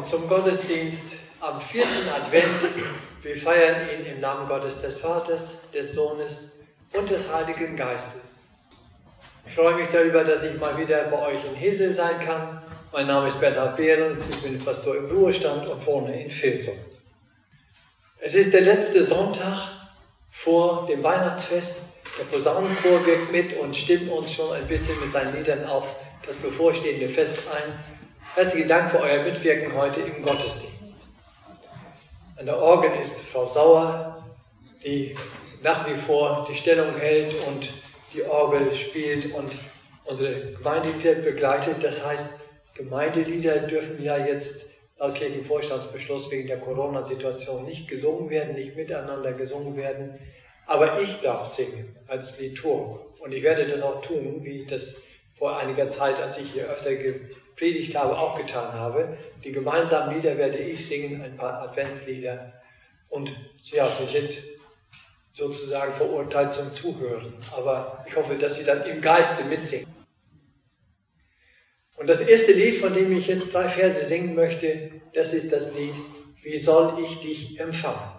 zum Gottesdienst am 4. Advent. Wir feiern ihn im Namen Gottes des Vaters, des Sohnes und des Heiligen Geistes. Ich freue mich darüber, dass ich mal wieder bei euch in Hesel sein kann. Mein Name ist Bernhard Behrens, ich bin Pastor im Ruhestand und wohne in Vilsum. Es ist der letzte Sonntag vor dem Weihnachtsfest. Der Posaunenchor wirkt mit und stimmt uns schon ein bisschen mit seinen Liedern auf das bevorstehende Fest ein. Herzlichen Dank für euer Mitwirken heute im Gottesdienst. An der Orgel ist Frau Sauer, die nach wie vor die Stellung hält und die Orgel spielt und unsere Gemeindelieder begleitet. Das heißt, Gemeindelieder dürfen ja jetzt laut Kirchenvorstandsbeschluss wegen der Corona-Situation nicht gesungen werden, nicht miteinander gesungen werden. Aber ich darf singen als Liturg. Und ich werde das auch tun, wie ich das vor einiger Zeit, als ich hier öfter gepredigt habe, auch getan habe. Die gemeinsamen Lieder werde ich singen, ein paar Adventslieder. Und ja, sie sind sozusagen verurteilt zum Zuhören. Aber ich hoffe, dass sie dann im Geiste mitsingen. Und das erste Lied, von dem ich jetzt 3 Verse singen möchte, das ist das Lied "Wie soll ich dich empfangen?"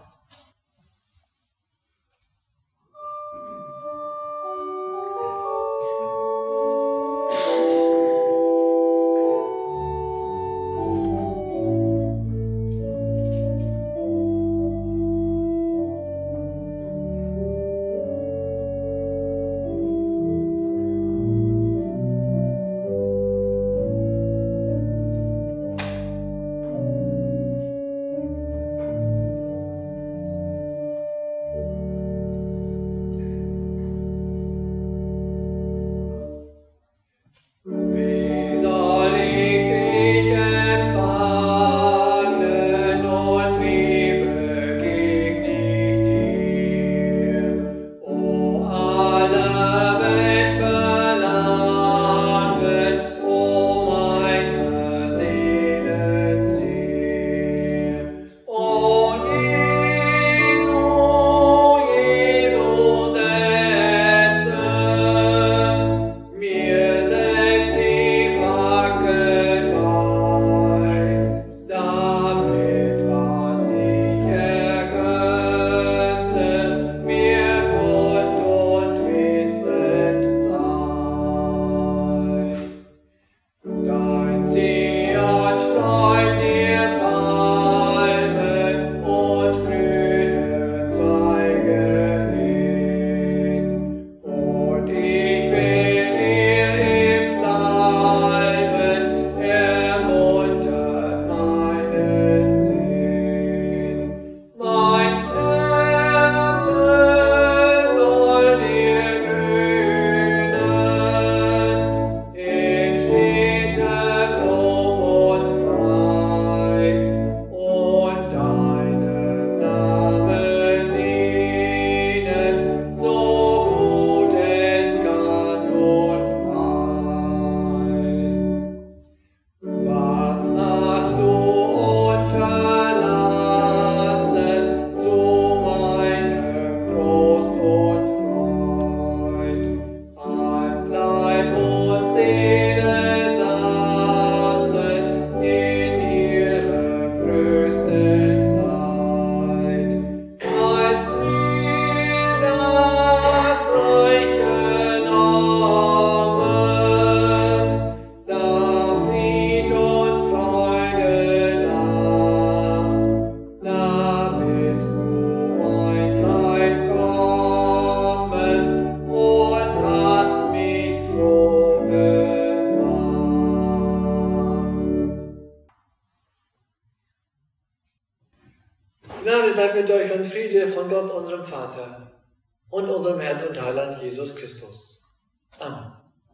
Gnade sei mit euch und Friede von Gott, unserem Vater und unserem Herrn und Heiland Jesus Christus. Amen.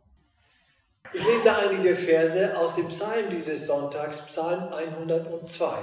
Ich lese einige Verse aus dem Psalm dieses Sonntags, Psalm 102.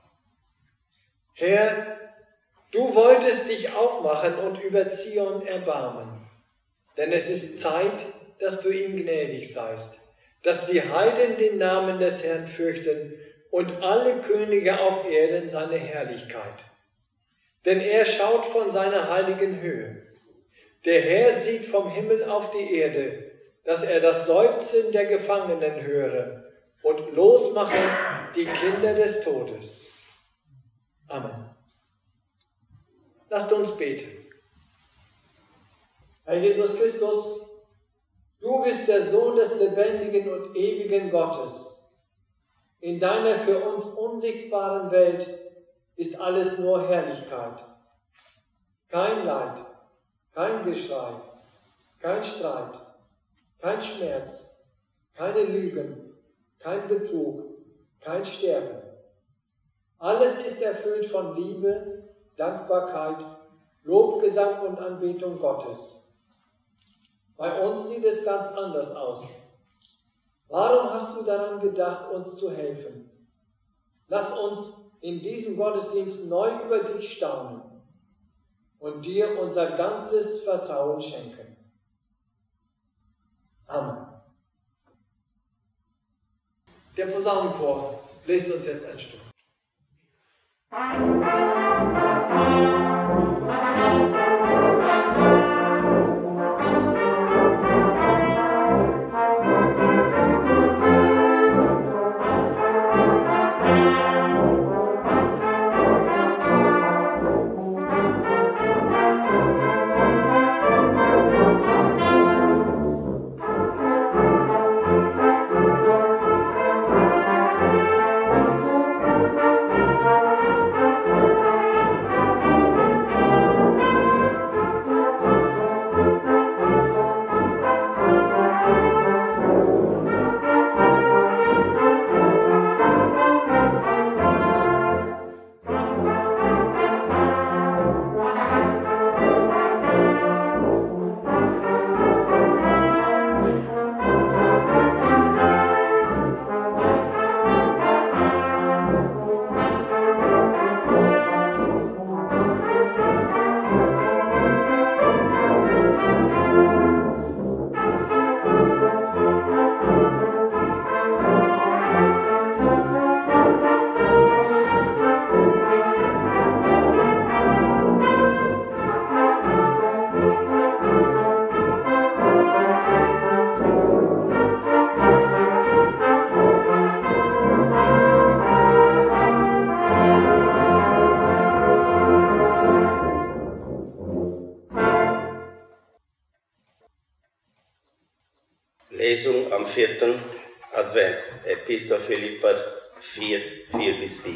Herr, du wolltest dich aufmachen und über Zion erbarmen, denn es ist Zeit, dass du ihm gnädig seist, dass die Heiden den Namen des Herrn fürchten und alle Könige auf Erden seine Herrlichkeit. Denn er schaut von seiner heiligen Höhe. Der Herr sieht vom Himmel auf die Erde, dass er das Seufzen der Gefangenen höre und losmachen die Kinder des Todes. Amen. Lasst uns beten. Herr Jesus Christus, du bist der Sohn des lebendigen und ewigen Gottes. In deiner für uns unsichtbaren Welt ist alles nur Herrlichkeit. Kein Leid, kein Geschrei, kein Streit, kein Schmerz, keine Lügen, kein Betrug, kein Sterben. Alles ist erfüllt von Liebe, Dankbarkeit, Lobgesang und Anbetung Gottes. Bei uns sieht es ganz anders aus. Warum hast du daran gedacht, uns zu helfen? Lass uns in diesem Gottesdienst neu über dich staunen und dir unser ganzes Vertrauen schenken. Amen. Der Posaunenchor bläst uns jetzt ein Stück. Lesung am 4. Advent, Epistel Philipper 4, 4-7.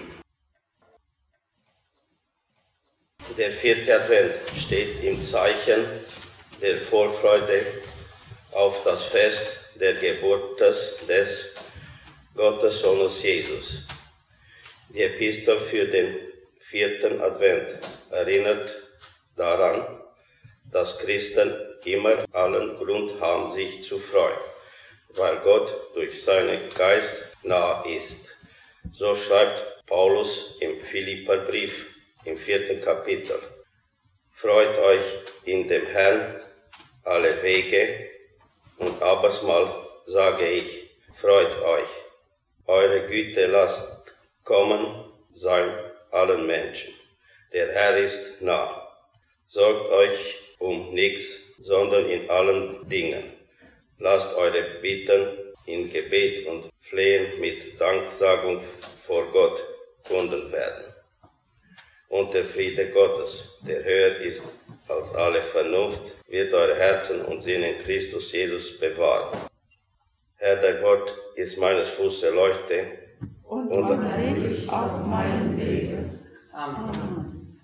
Der 4. Advent steht im Zeichen der Vorfreude auf das Fest der Geburt des Gottessohnes Jesus. Die Epistel für den 4. Advent erinnert daran, dass Christen immer allen Grund haben, sich zu freuen, weil Gott durch seinen Geist nah ist. So schreibt Paulus im Philipperbrief im 4. Kapitel. Freut euch in dem Herrn alle Wege, und abermals sage ich, freut euch. Eure Güte lasst kommen sein allen Menschen. Der Herr ist nah. Sorgt euch um nichts, sondern in allen Dingen. Lasst eure Bitten in Gebet und Flehen mit Danksagung vor Gott kunden werden. Und der Friede Gottes, der höher ist als alle Vernunft, wird eure Herzen und Sinne in Christus Jesus bewahren. Herr, dein Wort ist meines Fußes Leuchte und Licht auf meinen Wegen. Amen.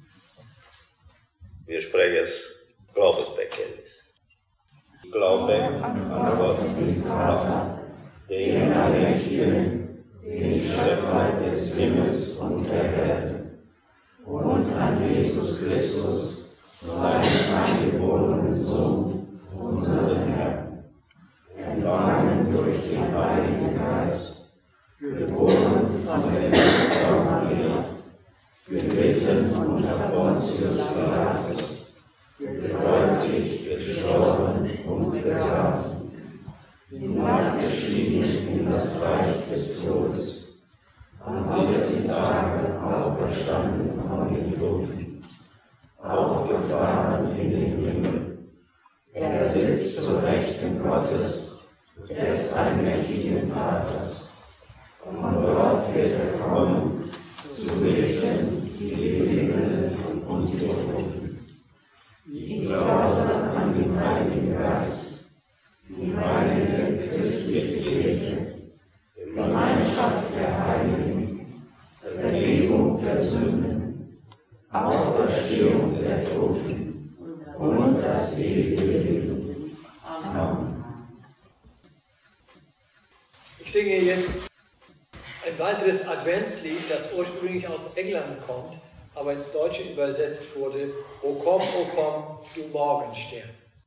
Wir sprechen das Glaubensbekenntnis. Ich glaube an Gott, den Vater, den Allmächtigen, den Schöpfer des Himmels und der Erde, und an Jesus Christus, seinen eingeborenen Sohn, unseren Herrn, empfangen durch den Heiligen Geist, geboren von der Mutter Maria, gelitten unter Pontius Pilatus, gekreuzigt, gestorben und begraben, hinabgestiegen in das Reich des Todes, am 3. Tage auferstanden von den Toten, aufgefahren in den Himmel. Er sitzt zur Rechten Gottes, des allmächtigen Vaters. singe jetzt ein weiteres Adventslied, das ursprünglich aus England kommt, aber ins Deutsche übersetzt wurde. O komm, du Morgenstern.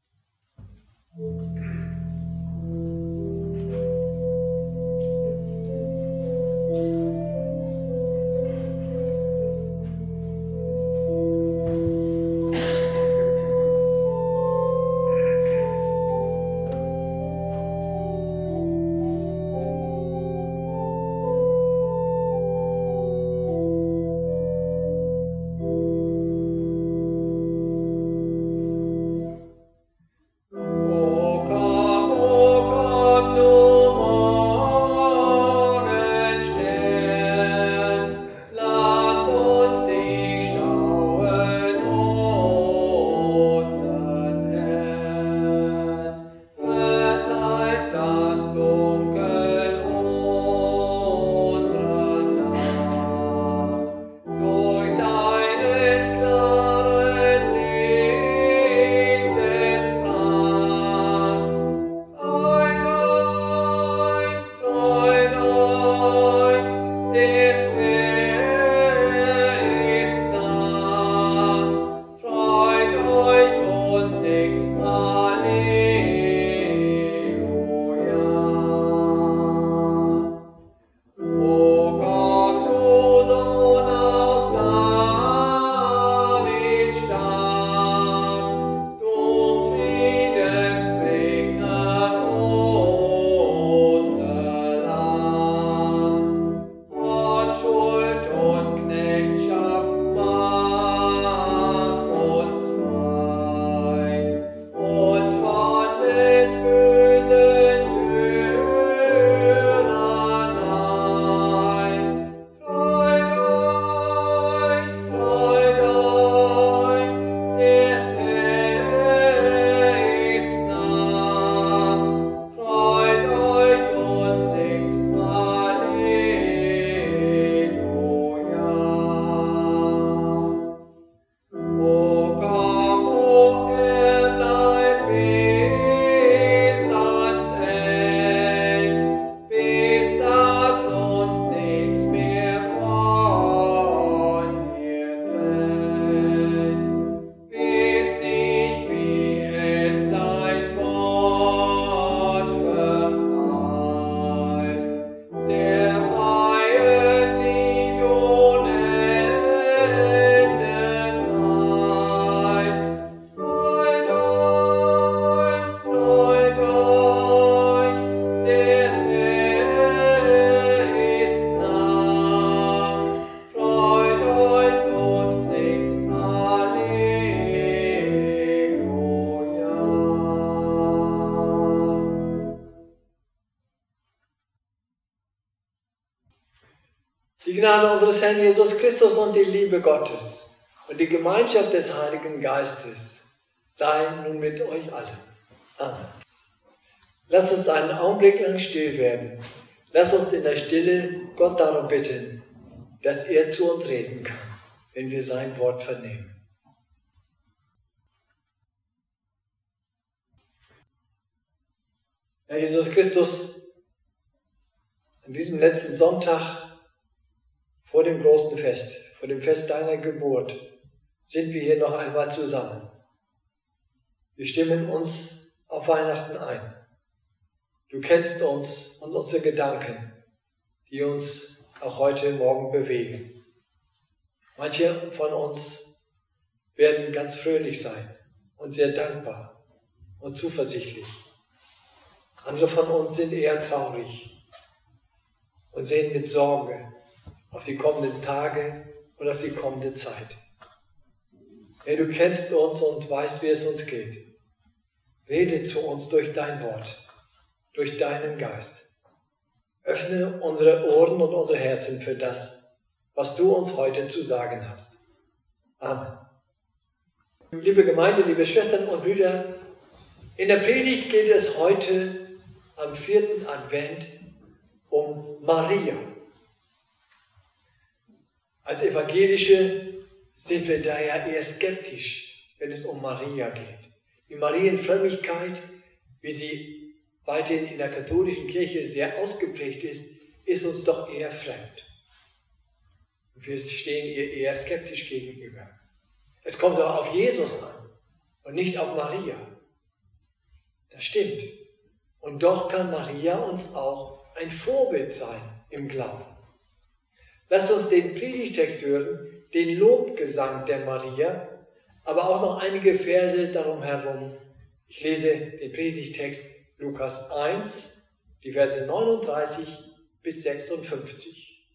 Die Gnade unseres Herrn Jesus Christus und die Liebe Gottes und die Gemeinschaft des Heiligen Geistes sei nun mit euch allen. Amen. Lasst uns einen Augenblick lang still werden. Lasst uns in der Stille Gott darum bitten, dass er zu uns reden kann, wenn wir sein Wort vernehmen. Herr Jesus Christus, an diesem letzten Sonntag vor dem großen Fest, vor dem Fest deiner Geburt, sind wir hier noch einmal zusammen. Wir stimmen uns auf Weihnachten ein. Du kennst uns und unsere Gedanken, die uns auch heute Morgen bewegen. Manche von uns werden ganz fröhlich sein und sehr dankbar und zuversichtlich. Andere von uns sind eher traurig und sehen mit Sorge auf die kommenden Tage und auf die kommende Zeit. Herr, du kennst uns und weißt, wie es uns geht. Rede zu uns durch dein Wort, durch deinen Geist. Öffne unsere Ohren und unsere Herzen für das, was du uns heute zu sagen hast. Amen. Liebe Gemeinde, liebe Schwestern und Brüder, in der Predigt geht es heute am 4. Advent um Maria. Als Evangelische sind wir daher eher skeptisch, wenn es um Maria geht. Die Marienfrömmigkeit, wie sie weiterhin in der katholischen Kirche sehr ausgeprägt ist uns doch eher fremd. Wir stehen ihr eher skeptisch gegenüber. Es kommt doch auf Jesus an und nicht auf Maria. Das stimmt. Und doch kann Maria uns auch ein Vorbild sein im Glauben. Lasst uns den Predigtext hören, den Lobgesang der Maria, aber auch noch einige Verse darum herum. Ich lese den Predigtext Lukas 1, die Verse 39 bis 56.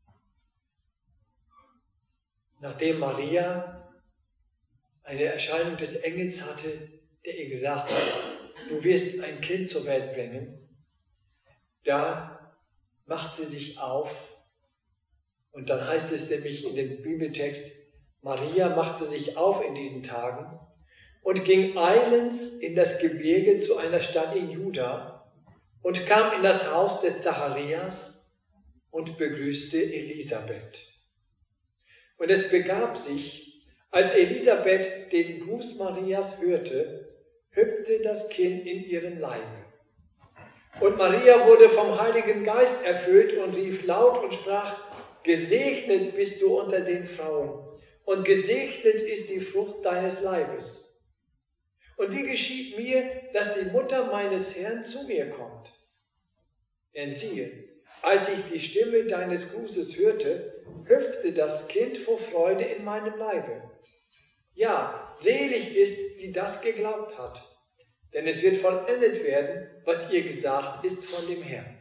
Nachdem Maria eine Erscheinung des Engels hatte, der ihr gesagt hat, du wirst ein Kind zur Welt bringen, da macht sie sich auf. Und dann heißt es nämlich in dem Bibeltext, Maria machte sich auf in diesen Tagen und ging eilends in das Gebirge zu einer Stadt in Juda und kam in das Haus des Zacharias und begrüßte Elisabeth. Und es begab sich, als Elisabeth den Gruß Marias hörte, hüpfte das Kind in ihrem Leibe. Und Maria wurde vom Heiligen Geist erfüllt und rief laut und sprach, gesegnet bist du unter den Frauen und gesegnet ist die Frucht deines Leibes. Und wie geschieht mir, dass die Mutter meines Herrn zu mir kommt? Denn siehe, als ich die Stimme deines Grußes hörte, hüpfte das Kind vor Freude in meinem Leibe. Ja, selig ist, die das geglaubt hat, denn es wird vollendet werden, was ihr gesagt ist von dem Herrn.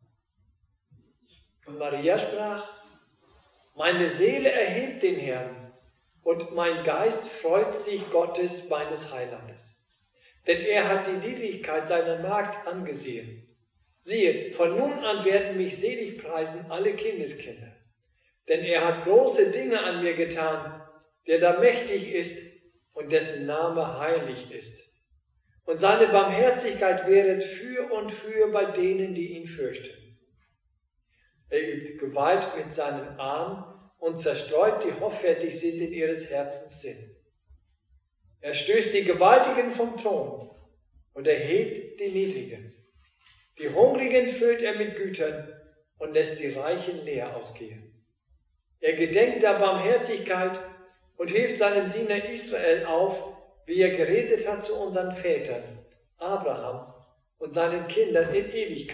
Und Maria sprach, meine Seele erhebt den Herrn, und mein Geist freut sich Gottes, meines Heilandes. Denn er hat die Niedrigkeit seiner Magd angesehen. Siehe, von nun an werden mich selig preisen alle Kindeskinder. Denn er hat große Dinge an mir getan, der da mächtig ist und dessen Name heilig ist. Und seine Barmherzigkeit wäret für und für bei denen, die ihn fürchten. Er übt Gewalt mit seinem Arm und zerstreut die hoffärtig sind in ihres Herzens Sinn. Er stößt die Gewaltigen vom Thron und erhebt die Niedrigen. Die Hungrigen füllt er mit Gütern und lässt die Reichen leer ausgehen. Er gedenkt der Barmherzigkeit und hilft seinem Diener Israel auf, wie er geredet hat zu unseren Vätern, Abraham und seinen Kindern in Ewigkeit.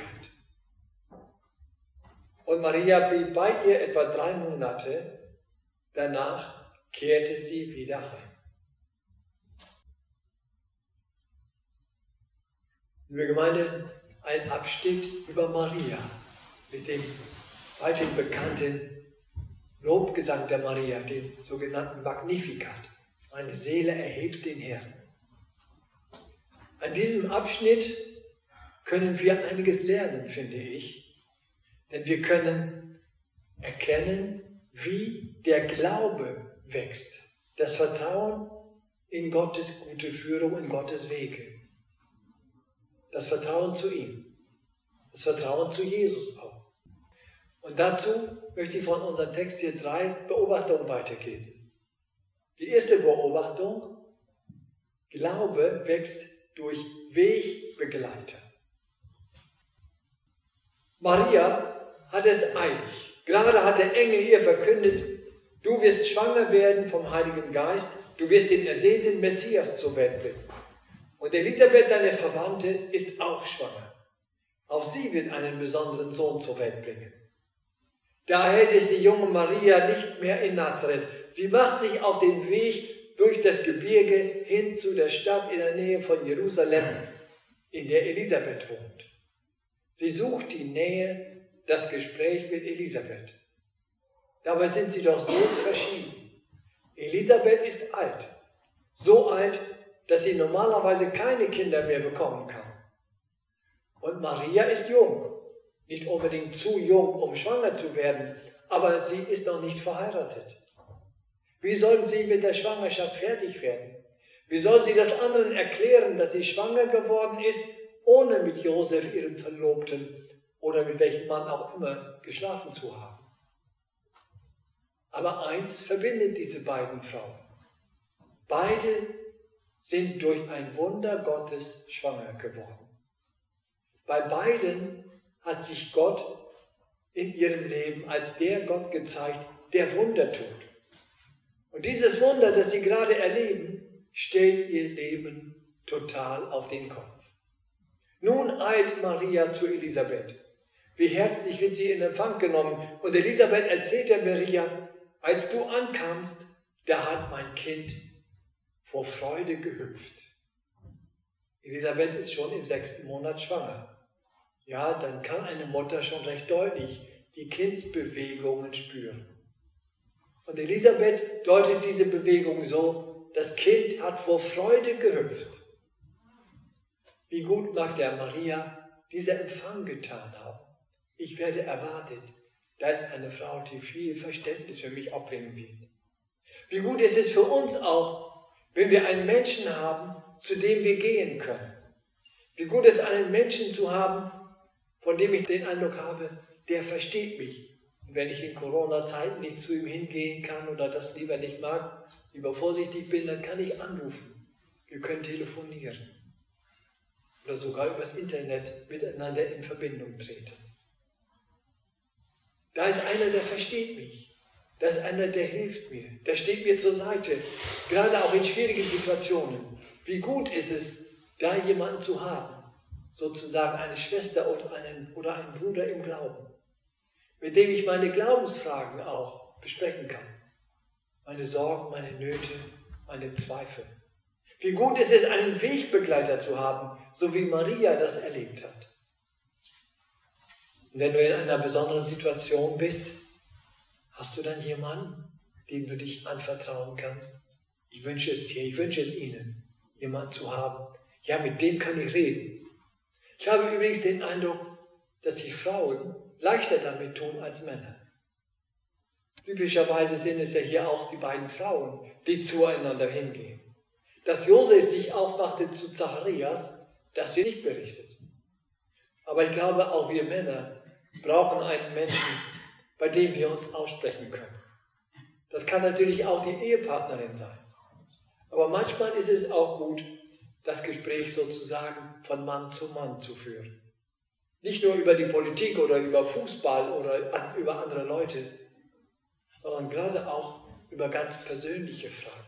Und Maria blieb bei ihr etwa 3 Monate, danach kehrte sie wieder heim. Liebe Gemeinde, ein Abschnitt über Maria mit dem weithin bekannten Lobgesang der Maria, den sogenannten Magnificat. Meine Seele erhebt den Herrn. An diesem Abschnitt können wir einiges lernen, finde ich. Denn wir können erkennen, wie der Glaube wächst. Das Vertrauen in Gottes gute Führung, in Gottes Wege. Das Vertrauen zu ihm. Das Vertrauen zu Jesus auch. Und dazu möchte ich von unserem Text hier 3 Beobachtungen weitergeben. Die erste Beobachtung, Glaube wächst durch Wegbegleiter. Maria hat es eilig. Gerade hat der Engel ihr verkündet, du wirst schwanger werden vom Heiligen Geist, du wirst den ersehnten Messias zur Welt bringen. Und Elisabeth, deine Verwandte, ist auch schwanger. Auch sie wird einen besonderen Sohn zur Welt bringen. Daher ist die junge Maria nicht mehr in Nazareth. Sie macht sich auf den Weg durch das Gebirge hin zu der Stadt in der Nähe von Jerusalem, in der Elisabeth wohnt. Sie sucht die Nähe, das Gespräch mit Elisabeth. Dabei sind sie doch so verschieden. Elisabeth ist alt, so alt, dass sie normalerweise keine Kinder mehr bekommen kann. Und Maria ist jung, nicht unbedingt zu jung, um schwanger zu werden, aber sie ist noch nicht verheiratet. Wie soll sie mit der Schwangerschaft fertig werden? Wie soll sie das anderen erklären, dass sie schwanger geworden ist, ohne mit Josef, ihrem Verlobten, oder mit welchem Mann auch immer geschlafen zu haben? Aber eins verbindet diese beiden Frauen. Beide sind durch ein Wunder Gottes schwanger geworden. Bei beiden hat sich Gott in ihrem Leben als der Gott gezeigt, der Wunder tut. Und dieses Wunder, das sie gerade erleben, stellt ihr Leben total auf den Kopf. Nun eilt Maria zu Elisabeth. Wie herzlich wird sie in Empfang genommen. Und Elisabeth erzählt der Maria, als du ankamst, da hat mein Kind vor Freude gehüpft. Elisabeth ist schon im 6. Monat schwanger. Ja, dann kann eine Mutter schon recht deutlich die Kindsbewegungen spüren. Und Elisabeth deutet diese Bewegung so, das Kind hat vor Freude gehüpft. Wie gut mag der Maria dieser Empfang getan haben. Ich werde erwartet. Da ist eine Frau, die viel Verständnis für mich aufbringen wird. Wie gut ist es für uns auch, wenn wir einen Menschen haben, zu dem wir gehen können. Wie gut ist es, einen Menschen zu haben, von dem ich den Eindruck habe, der versteht mich. Und wenn ich in Corona-Zeiten nicht zu ihm hingehen kann oder das lieber nicht mag, lieber vorsichtig bin, dann kann ich anrufen. Wir können telefonieren. Oder sogar übers Internet miteinander in Verbindung treten. Da ist einer, der versteht mich. Da ist einer, der hilft mir. Der steht mir zur Seite. Gerade auch in schwierigen Situationen. Wie gut ist es, da jemanden zu haben. Sozusagen eine Schwester oder einen Bruder im Glauben. Mit dem ich meine Glaubensfragen auch besprechen kann. Meine Sorgen, meine Nöte, meine Zweifel. Wie gut ist es, einen Wegbegleiter zu haben, so wie Maria das erlebt hat. Und wenn du in einer besonderen Situation bist, hast du dann jemanden, dem du dich anvertrauen kannst? Ich wünsche es dir, ich wünsche es Ihnen, jemanden zu haben. Ja, mit dem kann ich reden. Ich habe übrigens den Eindruck, dass die Frauen leichter damit tun als Männer. Typischerweise sind es ja hier auch die beiden Frauen, die zueinander hingehen. Dass Josef sich aufmachte zu Zacharias, das wird nicht berichtet. Aber ich glaube, auch wir Männer brauchen einen Menschen, bei dem wir uns aussprechen können. Das kann natürlich auch die Ehepartnerin sein. Aber manchmal ist es auch gut, das Gespräch sozusagen von Mann zu Mann zu führen. Nicht nur über die Politik oder über Fußball oder über andere Leute, sondern gerade auch über ganz persönliche Fragen.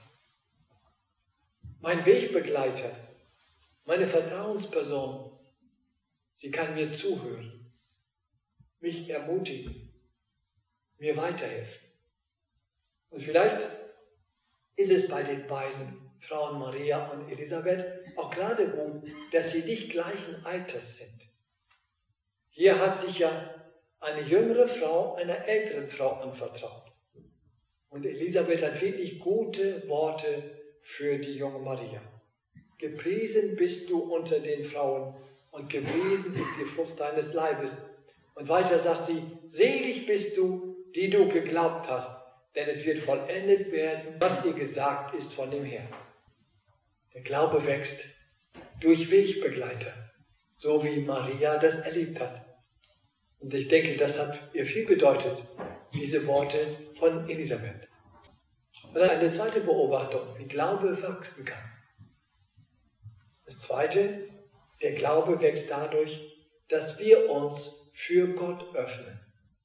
Mein Wegbegleiter, meine Vertrauensperson, sie kann mir zuhören, mich ermutigen, mir weiterhelfen. Und vielleicht ist es bei den beiden Frauen Maria und Elisabeth auch gerade gut, dass sie nicht gleichen Alters sind. Hier hat sich ja eine jüngere Frau einer älteren Frau anvertraut. Und Elisabeth hat wirklich gute Worte für die junge Maria. Gepriesen bist du unter den Frauen und gepriesen ist die Frucht deines Leibes. Und weiter sagt sie, selig bist du, die du geglaubt hast, denn es wird vollendet werden, was dir gesagt ist von dem Herrn. Der Glaube wächst durch Wegbegleiter, so wie Maria das erlebt hat. Und ich denke, das hat ihr viel bedeutet, diese Worte von Elisabeth. Und dann eine zweite Beobachtung, wie Glaube wachsen kann. Das zweite, der Glaube wächst dadurch, dass wir uns für Gott öffnen.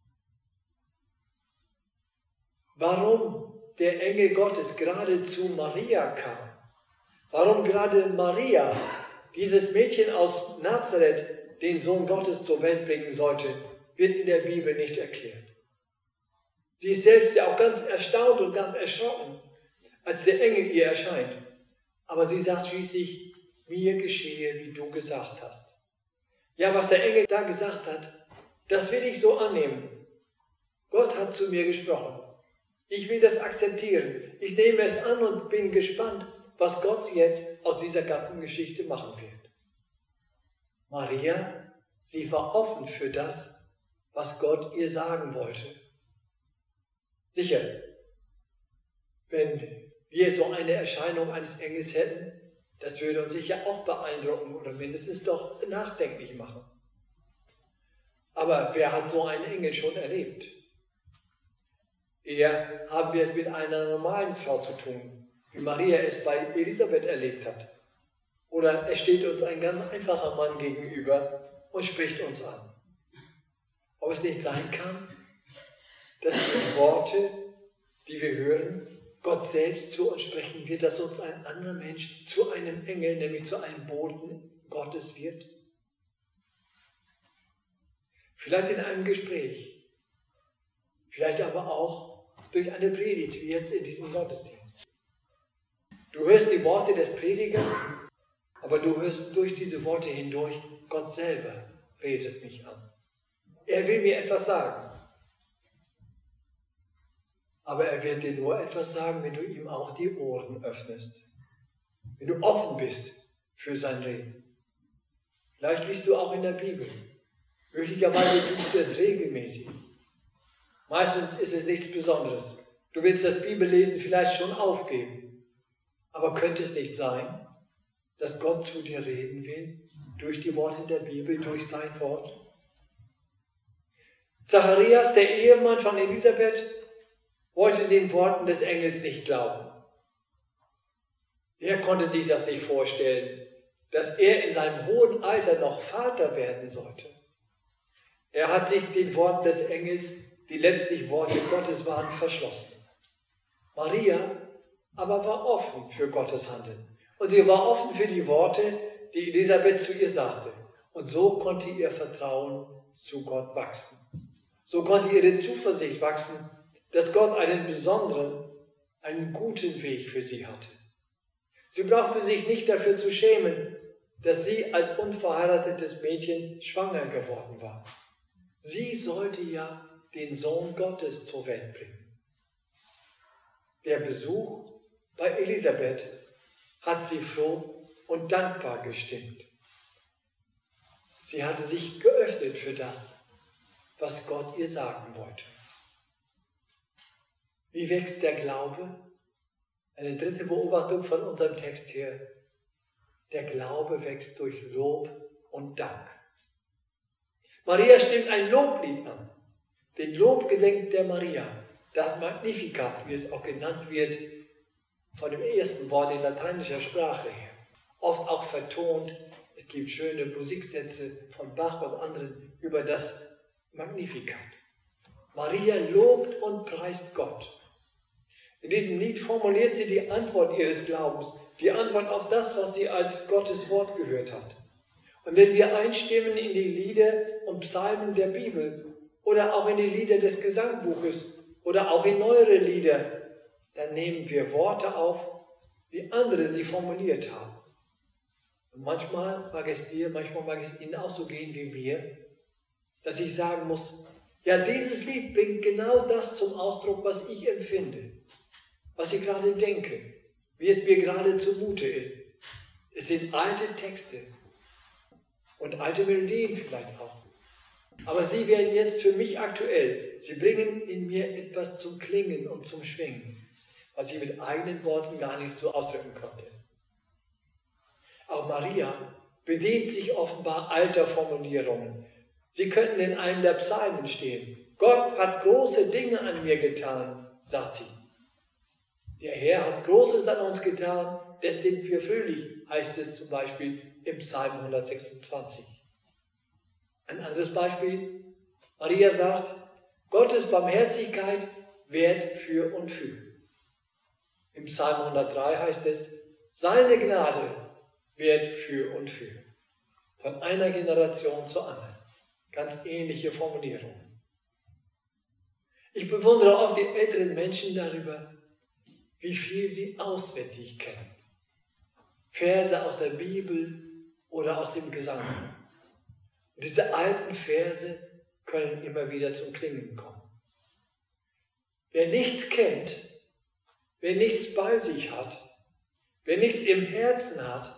Warum der Engel Gottes gerade zu Maria kam, warum gerade Maria, dieses Mädchen aus Nazareth, den Sohn Gottes zur Welt bringen sollte, wird in der Bibel nicht erklärt. Sie ist selbst ja auch ganz erstaunt und ganz erschrocken, als der Engel ihr erscheint. Aber sie sagt schließlich, mir geschehe, wie du gesagt hast. Ja, was der Engel da gesagt hat, das will ich so annehmen. Gott hat zu mir gesprochen. Ich will das akzeptieren. Ich nehme es an und bin gespannt, was Gott jetzt aus dieser ganzen Geschichte machen wird. Maria, sie war offen für das, was Gott ihr sagen wollte. Sicher, wenn wir so eine Erscheinung eines Engels hätten, das würde uns sicher auch beeindrucken oder mindestens doch nachdenklich machen. Aber wer hat so einen Engel schon erlebt? Eher haben wir es mit einer normalen Frau zu tun, wie Maria es bei Elisabeth erlebt hat. Oder es steht uns ein ganz einfacher Mann gegenüber und spricht uns an. Ob es nicht sein kann, dass die Worte, die wir hören, Gott selbst zu uns sprechen wird, dass uns ein anderer Mensch zu einem Engel, nämlich zu einem Boten Gottes wird? Vielleicht in einem Gespräch, vielleicht aber auch durch eine Predigt, wie jetzt in diesem Gottesdienst. Du hörst die Worte des Predigers, aber du hörst durch diese Worte hindurch, Gott selber redet mich an. Er will mir etwas sagen. Aber er wird dir nur etwas sagen, wenn du ihm auch die Ohren öffnest. Wenn du offen bist für sein Reden. Vielleicht liest du auch in der Bibel. Möglicherweise tust du es regelmäßig. Meistens ist es nichts Besonderes. Du willst das Bibellesen vielleicht schon aufgeben. Aber könnte es nicht sein, dass Gott zu dir reden will, durch die Worte der Bibel, durch sein Wort? Zacharias, der Ehemann von Elisabeth, wollte den Worten des Engels nicht glauben. Er konnte sich das nicht vorstellen, dass er in seinem hohen Alter noch Vater werden sollte. Er hat sich den Worten des Engels, die letztlich Worte Gottes waren, verschlossen. Maria aber war offen für Gottes Handeln. Und sie war offen für die Worte, die Elisabeth zu ihr sagte. Und so konnte ihr Vertrauen zu Gott wachsen. So konnte ihre Zuversicht wachsen, dass Gott einen besonderen, einen guten Weg für sie hatte. Sie brauchte sich nicht dafür zu schämen, dass sie als unverheiratetes Mädchen schwanger geworden war. Sie sollte ja den Sohn Gottes zur Welt bringen. Der Besuch bei Elisabeth hat sie froh und dankbar gestimmt. Sie hatte sich geöffnet für das, was Gott ihr sagen wollte. Wie wächst der Glaube? Eine dritte Beobachtung von unserem Text her. Der Glaube wächst durch Lob und Dank. Maria stimmt ein Loblied an. Den Lobgesang der Maria, das Magnificat, wie es auch genannt wird, von dem ersten Wort in lateinischer Sprache her. Oft auch vertont. Es gibt schöne Musiksätze von Bach und anderen über das Magnificat. Maria lobt und preist Gott. In diesem Lied formuliert sie die Antwort ihres Glaubens, die Antwort auf das, was sie als Gottes Wort gehört hat. Und wenn wir einstimmen in die Lieder und Psalmen der Bibel oder auch in die Lieder des Gesangbuches oder auch in neuere Lieder, dann nehmen wir Worte auf, wie andere sie formuliert haben. Und manchmal mag es Ihnen auch so gehen wie mir, dass ich sagen muss, ja, dieses Lied bringt genau das zum Ausdruck, was ich empfinde, was ich gerade denke, wie es mir gerade zumute ist. Es sind alte Texte und alte Melodien vielleicht auch. Aber sie werden jetzt für mich aktuell. Sie bringen in mir etwas zum Klingen und zum Schwingen, was ich mit eigenen Worten gar nicht so ausdrücken konnte. Auch Maria bedient sich offenbar alter Formulierungen. Sie könnten in einem der Psalmen stehen. Gott hat große Dinge an mir getan, sagt sie. Der Herr hat Großes an uns getan, des sind wir fröhlich, heißt es zum Beispiel im Psalm 126. Ein anderes Beispiel, Maria sagt, Gottes Barmherzigkeit währt für und für. Im Psalm 103 heißt es, seine Gnade währt für und für. Von einer Generation zur anderen. Ganz ähnliche Formulierungen. Ich bewundere oft die älteren Menschen darüber, wie viel sie auswendig kennen. Verse aus der Bibel oder aus dem Gesang. Und diese alten Verse können immer wieder zum Klingen kommen. Wer nichts kennt, wer nichts bei sich hat, wer nichts im Herzen hat,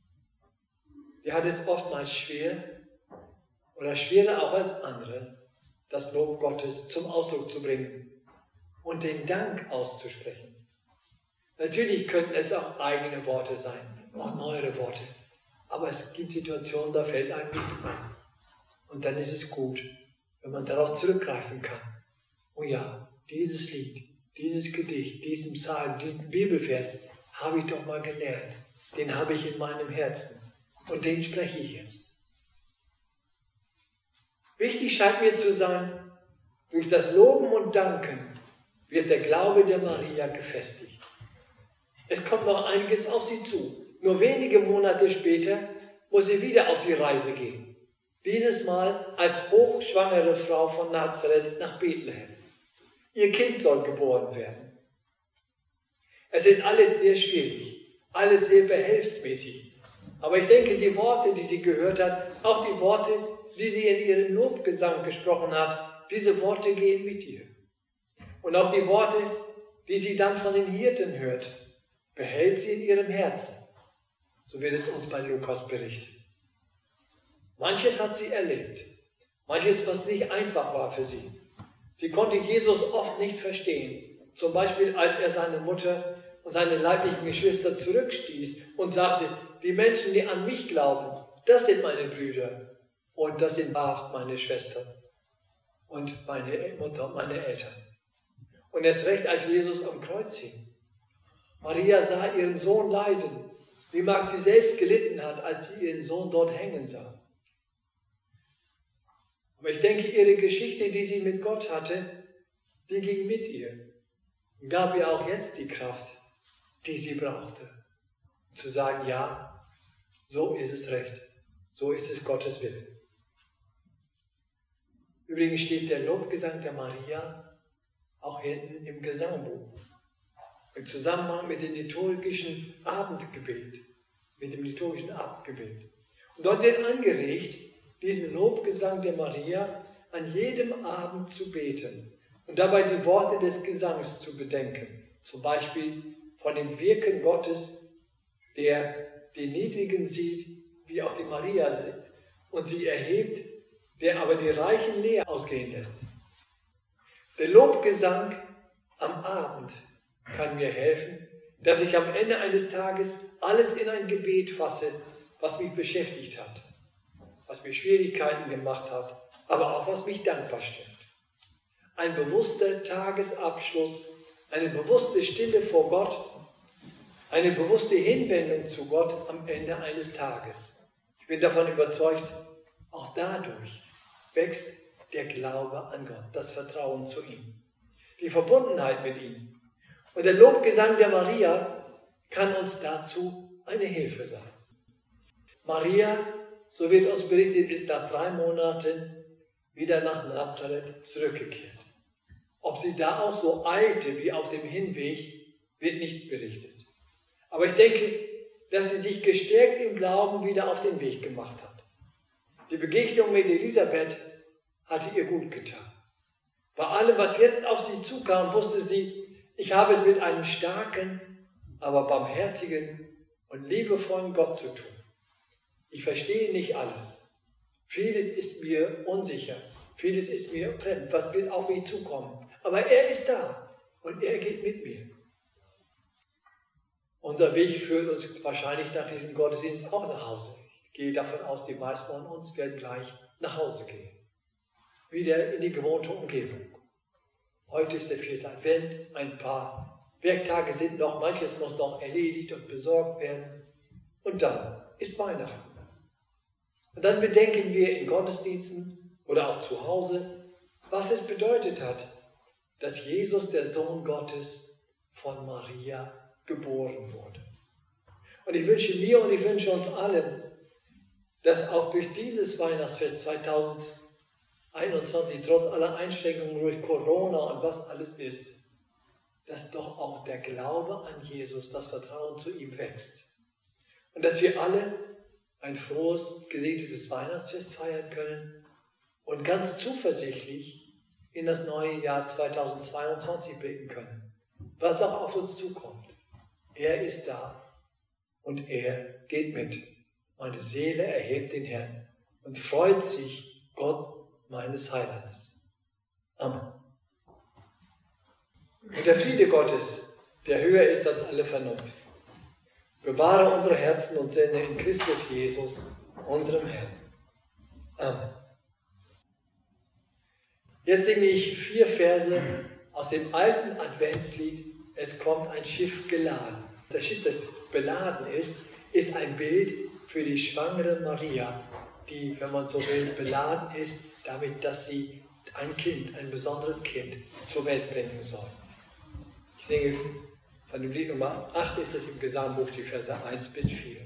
der hat es oftmals schwer oder schwerer auch als andere, das Lob Gottes zum Ausdruck zu bringen und den Dank auszusprechen. Natürlich könnten es auch eigene Worte sein, auch neuere Worte. Aber es gibt Situationen, da fällt einem nichts ein. Und dann ist es gut, wenn man darauf zurückgreifen kann. Oh ja, dieses Lied, dieses Gedicht, diesen Psalm, diesen Bibelvers habe ich doch mal gelernt. Den habe ich in meinem Herzen. Und den spreche ich jetzt. Wichtig scheint mir zu sein, durch das Loben und Danken wird der Glaube der Maria gefestigt. Es kommt noch einiges auf sie zu. Nur wenige Monate später muss sie wieder auf die Reise gehen. Dieses Mal als hochschwangere Frau von Nazareth nach Bethlehem. Ihr Kind soll geboren werden. Es ist alles sehr schwierig, alles sehr behelfsmäßig. Aber ich denke, die Worte, die sie gehört hat, auch die Worte, die sie in ihrem Lobgesang gesprochen hat, diese Worte gehen mit ihr. Und auch die Worte, die sie dann von den Hirten hört, behält sie in ihrem Herzen. So wird es uns bei Lukas berichtet. Manches hat sie erlebt, manches, was nicht einfach war für sie. Sie konnte Jesus oft nicht verstehen, zum Beispiel als er seine Mutter und seine leiblichen Geschwister zurückstieß und sagte, die Menschen, die an mich glauben, das sind meine Brüder und das sind auch meine Schwestern und meine Mutter und meine Eltern. Und erst recht, als Jesus am Kreuz hing. Maria sah ihren Sohn leiden, wie mag sie selbst gelitten hat, als sie ihren Sohn dort hängen sah. Aber ich denke, ihre Geschichte, die sie mit Gott hatte, die ging mit ihr und gab ihr auch jetzt die Kraft, die sie brauchte, zu sagen, ja, so ist es recht, so ist es Gottes Wille. Übrigens steht der Lobgesang der Maria auch hinten im Gesangbuch, im Zusammenhang mit dem liturgischen Abendgebet, Und dort wird angeregt, diesen Lobgesang der Maria an jedem Abend zu beten und dabei die Worte des Gesangs zu bedenken. Zum Beispiel von dem Wirken Gottes, der die Niedrigen sieht, wie auch die Maria sieht, und sie erhebt, der aber die Reichen leer ausgehen lässt. Der Lobgesang am Abend kann mir helfen, dass ich am Ende eines Tages alles in ein Gebet fasse, was mich beschäftigt hat, was mir Schwierigkeiten gemacht hat, aber auch was mich dankbar stimmt. Ein bewusster Tagesabschluss, eine bewusste Stille vor Gott, eine bewusste Hinwendung zu Gott am Ende eines Tages. Ich bin davon überzeugt, auch dadurch wächst der Glaube an Gott, das Vertrauen zu ihm, die Verbundenheit mit ihm. Und der Lobgesang der Maria kann uns dazu eine Hilfe sein. Maria, so wird uns berichtet, ist nach 3 Monaten wieder nach Nazareth zurückgekehrt. Ob sie da auch so eilte wie auf dem Hinweg, wird nicht berichtet. Aber ich denke, dass sie sich gestärkt im Glauben wieder auf den Weg gemacht hat. Die Begegnung mit Elisabeth hatte ihr gut getan. Bei allem, was jetzt auf sie zukam, wusste sie, ich habe es mit einem starken, aber barmherzigen und liebevollen Gott zu tun. Ich verstehe nicht alles. Vieles ist mir unsicher. Vieles ist mir fremd. Was wird auf mich zukommen? Aber er ist da und er geht mit mir. Unser Weg führt uns wahrscheinlich nach diesem Gottesdienst auch nach Hause. Ich gehe davon aus, die meisten von uns werden gleich nach Hause gehen. Wieder in die gewohnte Umgebung. Heute ist der 4. Advent, ein paar Werktage sind noch, manches muss noch erledigt und besorgt werden. Und dann ist Weihnachten. Und dann bedenken wir in Gottesdiensten oder auch zu Hause, was es bedeutet hat, dass Jesus, der Sohn Gottes, von Maria geboren wurde. Und ich wünsche mir und ich wünsche uns allen, dass auch durch dieses Weihnachtsfest 2021, trotz aller Einschränkungen durch Corona und was alles ist, dass doch auch der Glaube an Jesus, das Vertrauen zu ihm wächst. Und dass wir alle ein frohes, gesegnetes Weihnachtsfest feiern können und ganz zuversichtlich in das neue Jahr 2022 blicken können, was auch auf uns zukommt. Er ist da und er geht mit. Meine Seele erhebt den Herrn und freut sich, Gott meines Heilandes. Amen. Und der Friede Gottes, der höher ist als alle Vernunft, bewahre unsere Herzen und Sinne in Christus Jesus, unserem Herrn. Amen. Jetzt singe ich 4 Verse aus dem alten Adventslied Es kommt ein Schiff geladen. Das Schiff, das beladen ist ein Bild für die schwangere Maria, die, wenn man so will, beladen ist, damit, dass sie ein Kind, ein besonderes Kind, zur Welt bringen soll. Ich singe von dem Lied Nummer 8, ist es im Gesangbuch, die Verse 1 bis 4.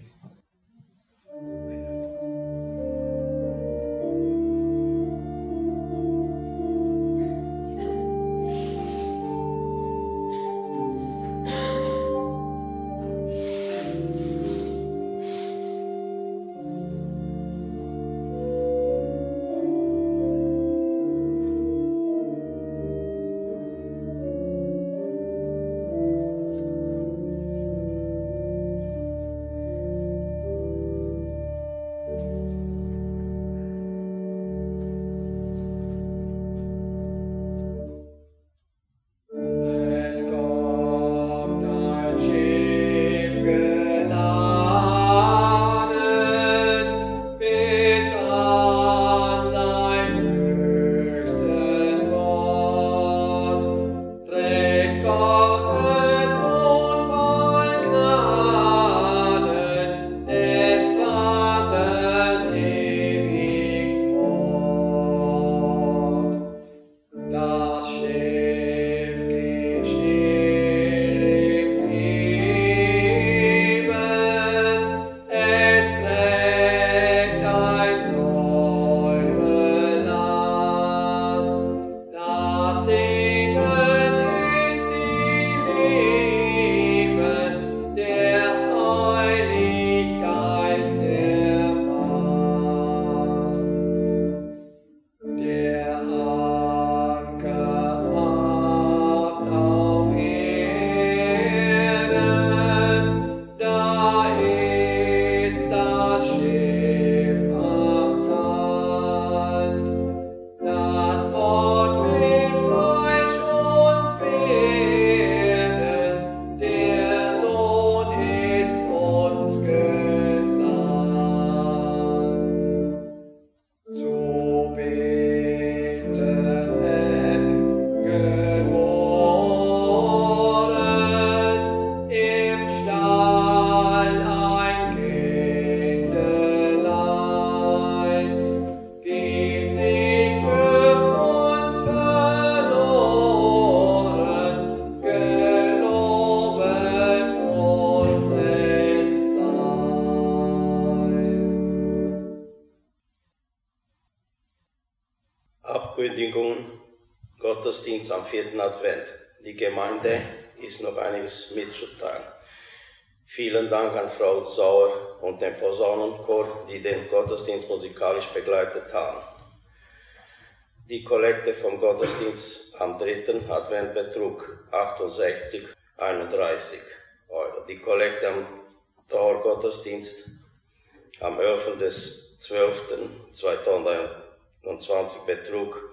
Gottesdienst am 4. Advent. Die Gemeinde ist noch einiges mitzuteilen. Vielen Dank an Frau Sauer und den Posaunenchor, die den Gottesdienst musikalisch begleitet haben. Die Kollekte vom Gottesdienst am 3. Advent betrug 68,31 €. Die Kollekte am Dauergottesdienst am 11.12.2021 betrug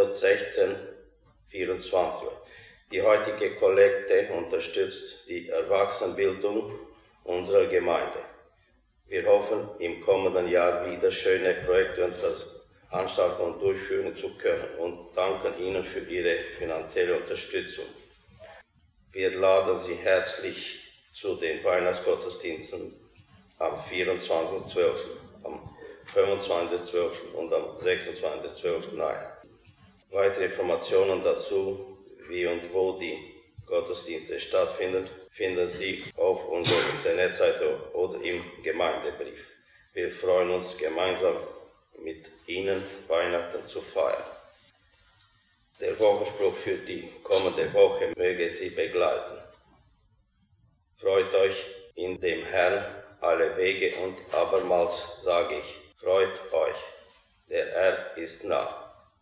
116,24 €. Die heutige Kollekte unterstützt die Erwachsenenbildung unserer Gemeinde. Wir hoffen, im kommenden Jahr wieder schöne Projekte und Veranstaltungen durchführen zu können und danken Ihnen für Ihre finanzielle Unterstützung. Wir laden Sie herzlich zu den Weihnachtsgottesdiensten am 24.12., am 25.12. und am 26.12. ein. Weitere Informationen dazu, wie und wo die Gottesdienste stattfinden, finden Sie auf unserer Internetseite oder im Gemeindebrief. Wir freuen uns, gemeinsam mit Ihnen Weihnachten zu feiern. Der Wochenspruch für die kommende Woche möge Sie begleiten. Freut euch in dem Herrn alle Wege und abermals sage ich, freut euch, der Herr ist nah.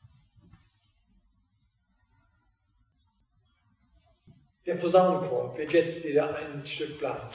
Der Posaunenchor wird jetzt wieder ein Stück blasen.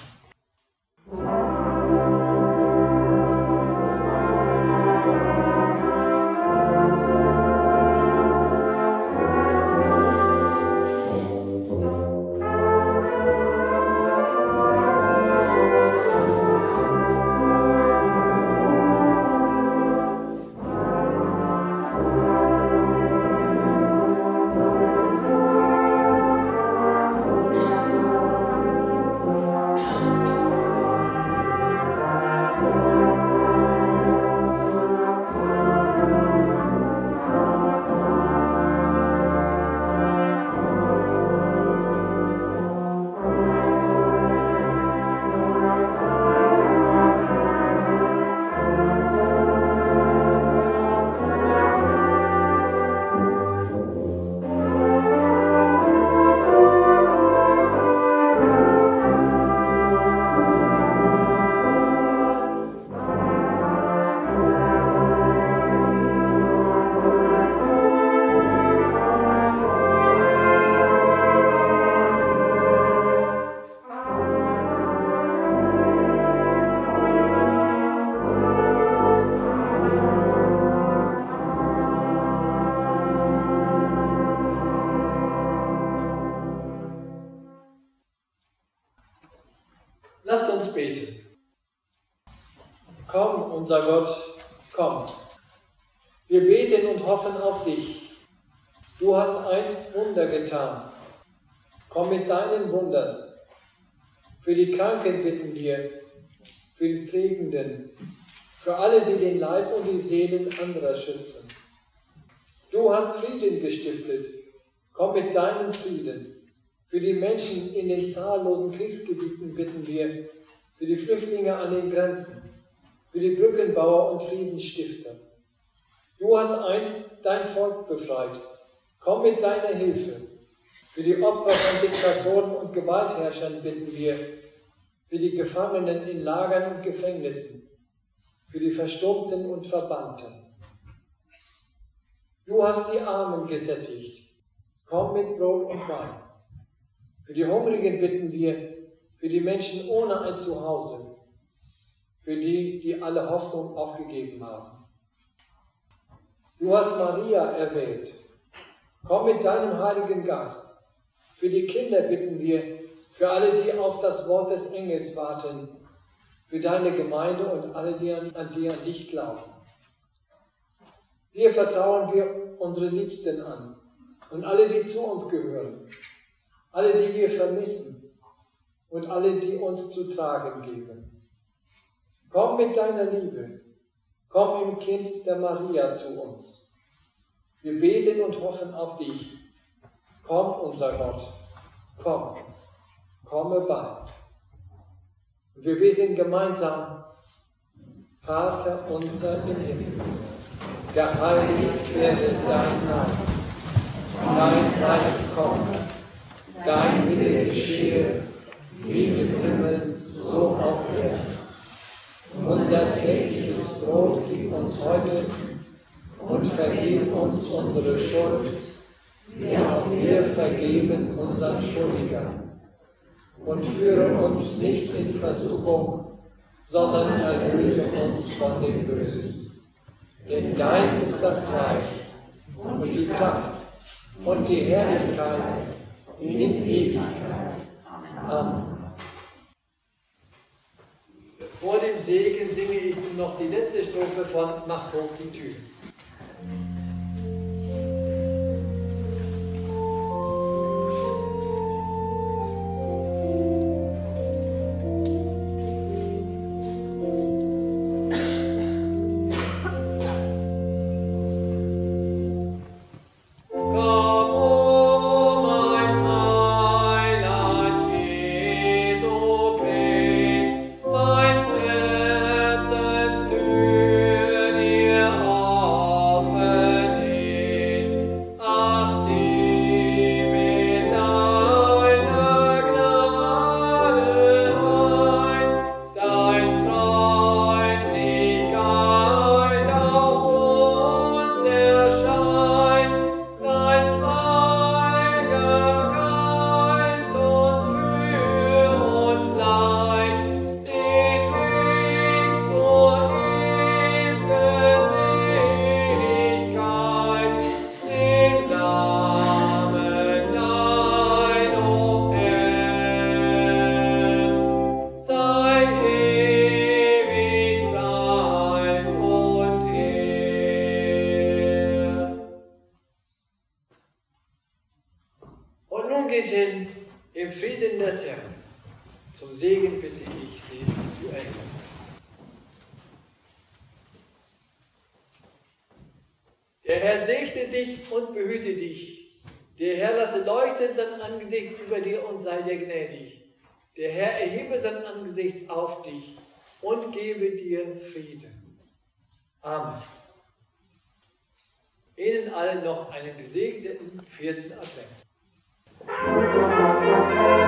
Komm, unser Gott, komm. Wir beten und hoffen auf dich. Du hast einst Wunder getan. Komm mit deinen Wundern. Für die Kranken bitten wir, für die Pflegenden, für alle, die den Leib und die Seelen anderer schützen. Du hast Frieden gestiftet. Komm mit deinem Frieden. Für die Menschen in den zahllosen Kriegsgebieten bitten wir, für die Flüchtlinge an den Grenzen, für die Brückenbauer und Friedensstifter. Du hast einst dein Volk befreit. Komm mit deiner Hilfe. Für die Opfer von Diktatoren und Gewaltherrschern bitten wir, für die Gefangenen in Lagern und Gefängnissen, für die Verstummten und Verbannten. Du hast die Armen gesättigt. Komm mit Brot und Wein. Für die Hungrigen bitten wir, für die Menschen ohne ein Zuhause, für die, die alle Hoffnung aufgegeben haben. Du hast Maria erwählt. Komm mit deinem Heiligen Geist. Für die Kinder bitten wir, für alle, die auf das Wort des Engels warten, für deine Gemeinde und alle, die an dich glauben. Dir vertrauen wir unsere Liebsten an und alle, die zu uns gehören, alle, die wir vermissen und alle, die uns zu tragen geben. Komm mit deiner Liebe, komm im Kind der Maria zu uns. Wir beten und hoffen auf dich. Komm, unser Gott, komm, komme bald. Und wir beten gemeinsam, Vater unser im Himmel, geheiligt werde dein Name, dein Reich komme, dein Wille geschehe, wie im Himmel, so auf Erden. Unser tägliches Brot gib uns heute und vergib uns unsere Schuld, wie auch wir vergeben unseren Schuldigern. Und führe uns nicht in Versuchung, sondern erlöse uns von dem Bösen. Denn dein ist das Reich und die Kraft und die Herrlichkeit in Ewigkeit. Amen. Vor dem Segen singe ich noch die letzte Strophe von Macht hoch die Tür. Geht hin im Frieden des Herrn. Zum Segen bitte ich Sie zu Ende. Der Herr segne dich und behüte dich. Der Herr lasse leuchten sein Angesicht über dir und sei dir gnädig. Der Herr erhebe sein Angesicht auf dich und gebe dir Frieden. Amen. Ihnen allen noch einen gesegneten 4. Advent.